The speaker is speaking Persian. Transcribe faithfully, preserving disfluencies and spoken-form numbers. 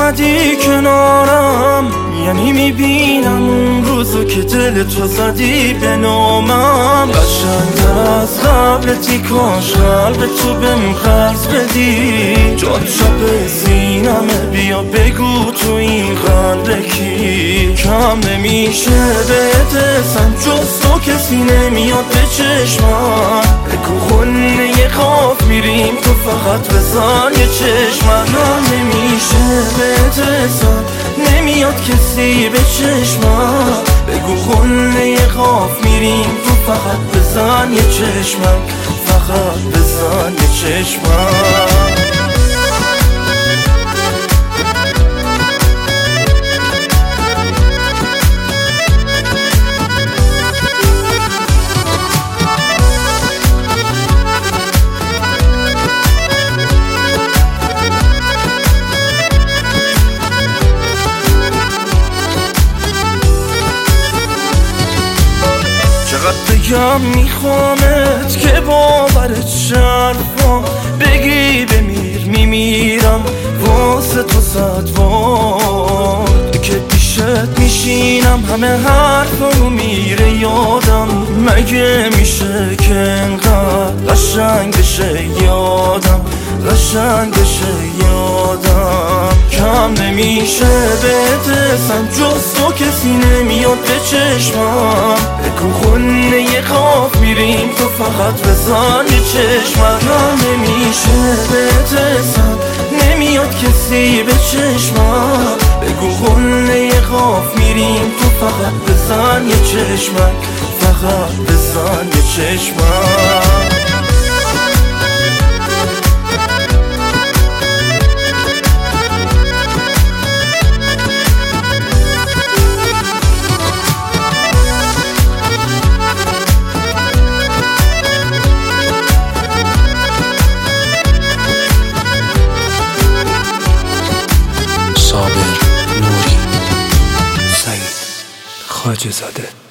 اومدی کنارم، یعنی میبینم اون روزو که دل تو زدی به نامم. قشنگتر از قبلتی، کاش قلب تو بهم قرض بدی. جاد چاپ سینمه، بیا بگو تو این قلب کی. کم نمیشه بهت اسم، جز تو کسی نمیاد به چشمم. بگو خونه خواب میریم، تو فقط بزن یه چشمم. کم نمیشه بهت اسم، نمیاد کسی به چشمم. بگو خونه خواب میریم، تو فقط بزن یه چشمم. فقط بزن یه چشمم. بگم میخوامت که باورت شرفم، بگی بمیر میمیرم واسه تو صدوار. که پیشت میشینم همه حرفمو میره یادم. مگه میشه که انقدر قشنگ بشه یادم، قشنگ بشه یادم. کم نمیشه بهت اسم، جز تو کسی نمیاد به چشمم. بگو خونه خواب میریم، تو فقط بزن یه چشمم. کم نمیشه بهت اسم، نمیاد کسی به چشمم. بگو خونه خواب میریم، تو فقط بزن یه چشمم. فقط بزن یه چشمم. صابر نوری، سعید خواجه زاده.